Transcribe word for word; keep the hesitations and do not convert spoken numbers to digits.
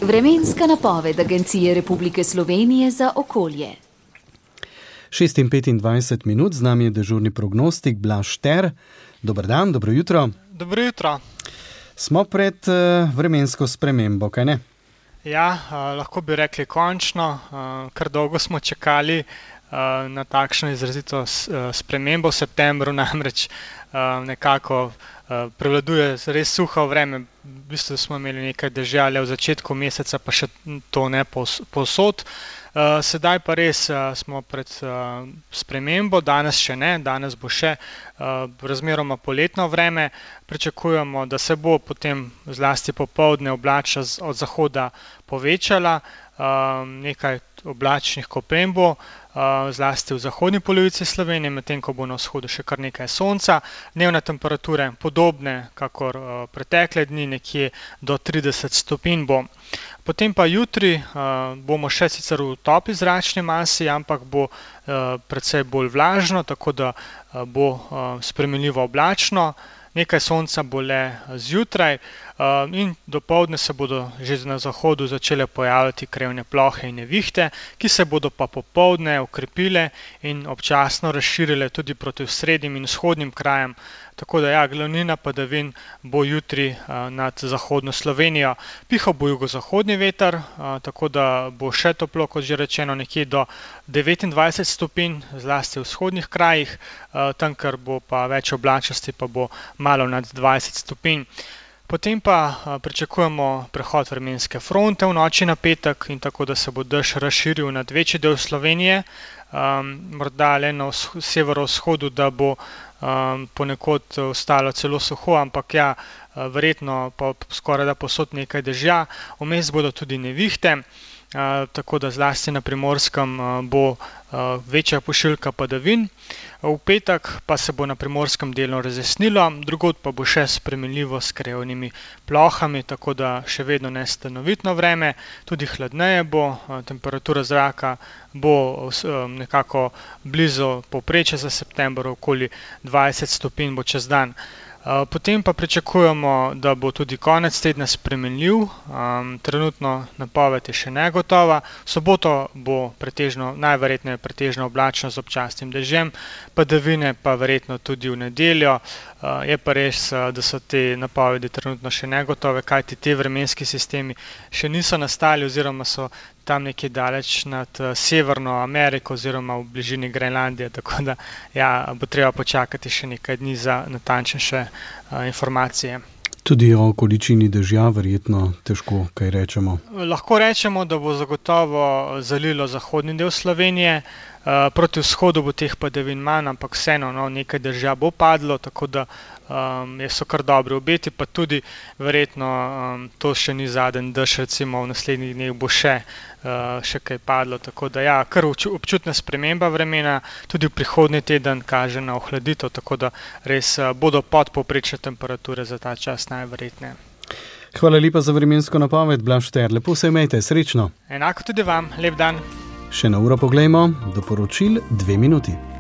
Vremenska napoved Agencije Republike Slovenije za okolje. šest in petindvajset minut, z nami je dežurni prognostik Blaž Šter. Dober dan, dobro jutro. Dobro jutro. Smo pred uh, vremensko spremembo, kaj ne? Ja, uh, lahko bi rekli končno, uh, kar dolgo smo čakali uh, na takšno izrazito s, uh, spremembo. V septembru namreč uh, nekako uh, prevladuje res suho vreme. V bistvu smo imeli nekaj dežja le v začetku meseca, pa še to ne pos, posod. Uh, sedaj pa res uh, smo pred uh, spremembo, danes še ne, danes bo še uh, razmeroma poletno vreme. Pričakujemo, da se bo potem zlasti popoldne oblačnost od zahoda povečala, uh, nekaj oblačnih kopenj bo, uh, zlasti v zahodni polovici Slovenije, medtem ko bo na vzhodu še kar nekaj sonca. Dnevne temperature podobne, kakor uh, pretekle dni, nekje do trideset stopinj bo. Potem pa jutri uh, bomo še sicer v topi zračni masi, ampak bo uh, precej bolj vlažno, tako da uh, bo uh, spremenljivo oblačno. Nekaj sonca bo le zjutraj uh, in dopoldne se bodo že na zahodu začele pojavljati krevne plohe in nevihte, ki se bodo pa popoldne okrepile in občasno razširile tudi proti srednjim in vzhodnim krajem. Tako da ja, glavnina padavin bo jutri uh, nad zahodno Slovenijo. Pihal bo jugozahodni veter, uh, tako da bo še toplo, kot že rečeno, nekje do devetindvajset stopinj, zlasti v vzhodnih krajih, uh, tam, kar bo pa več oblačnosti, pa bo malo nad dvajset stopinj. Potem pa uh, pričakujemo prehod vremenske fronte v noči na petek in tako, da se bo dež razširil nad večji del Slovenije, um, morda le na severovzhodu, da bo Um, ponekod ostalo celo suho, ampak ja, verjetno pa skoraj da posod nekaj dežja. Vmes bodo tudi nevihte, uh, tako da zlasti na Primorskem uh, bo uh, večja pošiljka padavin. V petek pa se bo na Primorskem delno razjasnilo, drugod pa bo še spremenljivo s krevnimi plohami, tako da še vedno nestanovitno vreme, tudi hladneje bo, uh, temperatura zraka bo um, nekako blizu povprečja za september, okoli dvajset stopinj bo čez dan. Uh, potem pa pričakujemo, da bo tudi konec tedna spremenljiv, um, trenutno napoved je še negotova. V soboto bo pretežno, najverjetneje pretežno oblačno z občasnim dežjem, padavine pa verjetno tudi v nedeljo. Uh, je pa res, uh, da so te napovedi trenutno še negotove, kajti te vremenski sistemi še niso nastali oziroma so tam nekje daleč nad uh, Severno Ameriko oziroma v bližini Grenlandije, tako da ja, bo treba počakati še nekaj dni za natančnejše uh, informacije. Tudi o količini dežja verjetno težko kaj rečemo. Lahko rečemo, da bo zagotovo zalilo zahodni del Slovenije, uh, proti vzhodu bo teh padavin manj, ampak vseeno no, nekaj dežja bo padlo, tako da um, so kar dobri obeti, pa tudi verjetno um, to še ni zadnji dež, recimo v naslednjih dneh bo še, uh, še kaj padlo, tako da ja, kar občutna sprememba vremena, tudi v prihodnji teden kaže na ohladitev, tako da res uh, bodo podpovprečne temperature za ta čas najverjetneje. Hvala lepa za vremensko napoved, Blaž Šter. Lepo se imejte, srečno. Enako tudi vam, lep dan. Še na uro poglejmo, do poročil dve minuti.